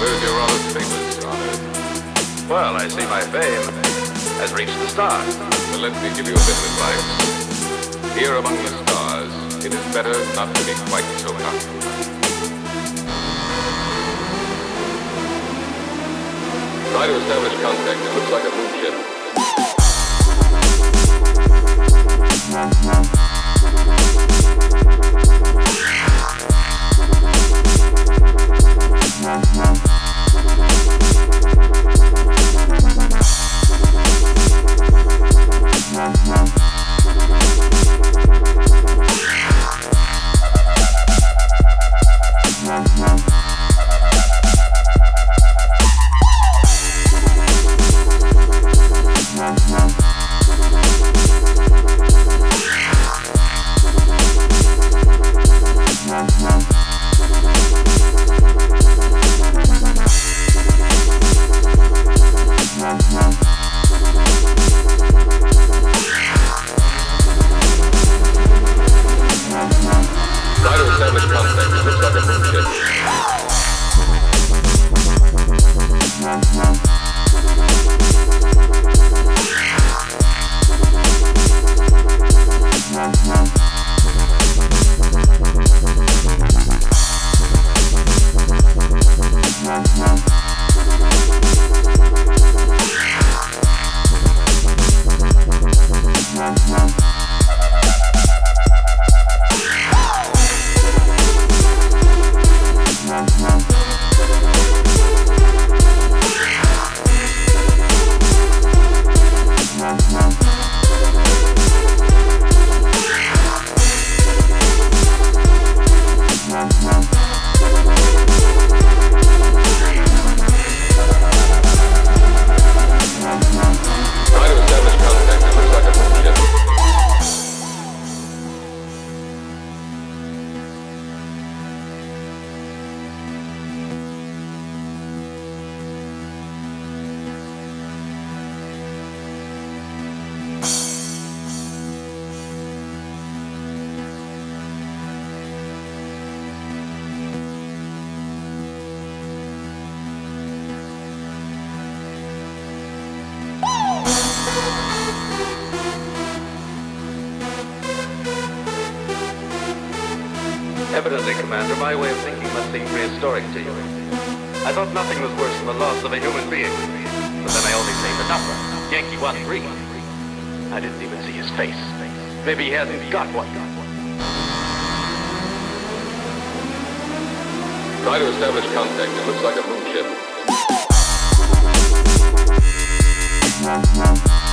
heard you're rather famous, Your Honor. Well, I see my fame has reached the stars. Well, let me give you a bit of advice. Here among the stars, it is better not to be quite so cocky. Try to establish contact. It looks like a moonship. Evidently, Commander, my way of thinking must seem prehistoric to you. I thought nothing was worse than the loss of a human being. But then I only seen the number. Yankee 13. I didn't even see his face. Maybe he hasn't got one. Try to establish contact. It looks like a moonship.